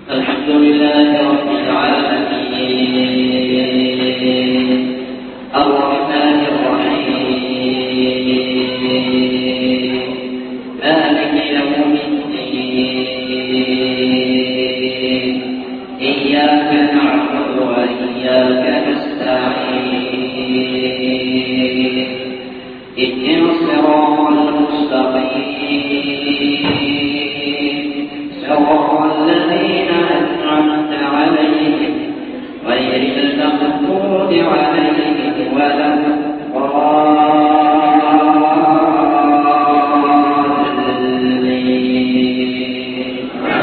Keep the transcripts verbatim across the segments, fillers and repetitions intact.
الحمد لله رب العالمين الرحمن الرحيم مالك يوم الدين إياك نعبد وإياك نستعين اهدنا الصراط المستقيم صراط الذين أنعمت عليهم غير المغضوب عليهم ولا الضالين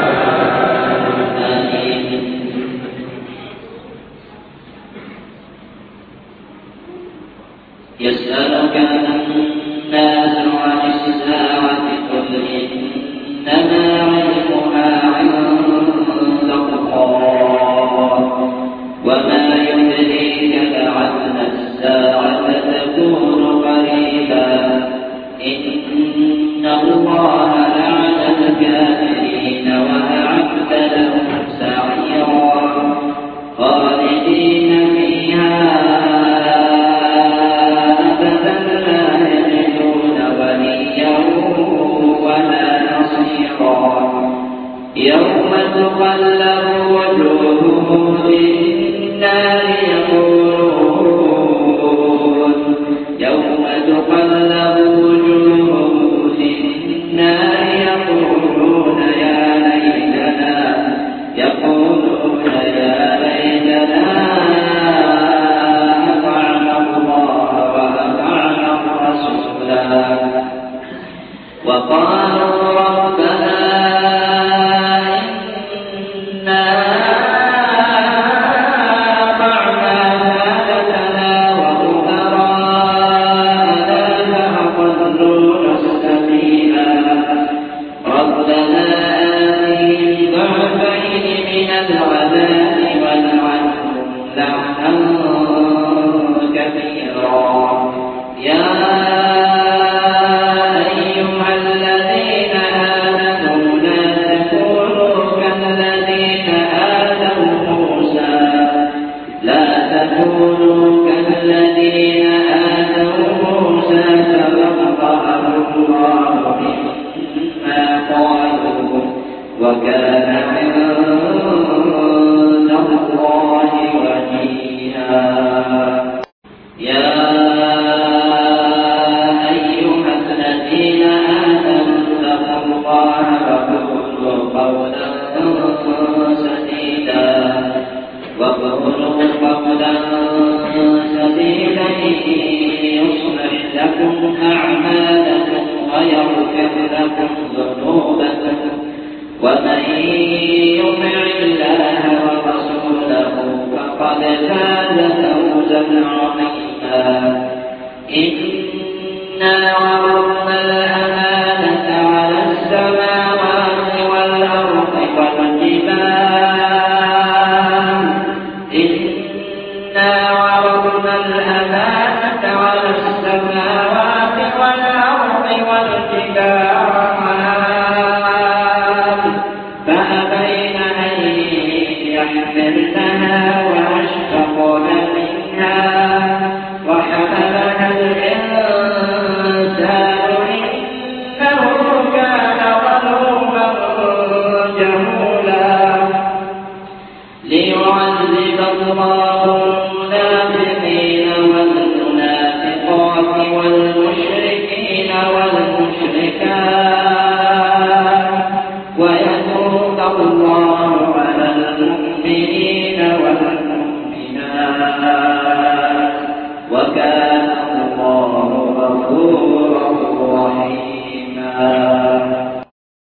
آمين. يسألك الناس عن الساعة قل إنما علمها عند الله وما يدريك لعل الساعة تكون قريبا إن الله لعن الكافرين وأعد لهم سعيرا خالدين فيها أبدا لا يجدون وليا ولا نصيرا يوم تقلب وجوههم في النار يقولون يوم تقلب وجوههم في النار يقولون يا ليتنا يقولون يا ليتنا أطعنا الله وأطعنا الرسولا وقالوا ربنا وكان عند الله وجيها. يا أيها الذين آمنوا اتقوا الله وقولوا قولا سديدا وقولوا قولا سديدا يصلح لكم أعمالكم ويغفر لكم ذنوبكم ومن يطع الله ورسوله فقد فاز فوزا عظيما. إنا عرضنا الأمانة على السماوات والأرض والجبال إنا عرضنا الأمانة على السماوات والأرض والجبال يحملنها وأشفقن منها وحملها الإنسان إنه كان ظلوما جهولا. ليعذب الله المنافقين والمنافقات والمشركين والمشركات ويتوب الله على المؤمنين والمؤمنات وكان الله غفورا رحيما.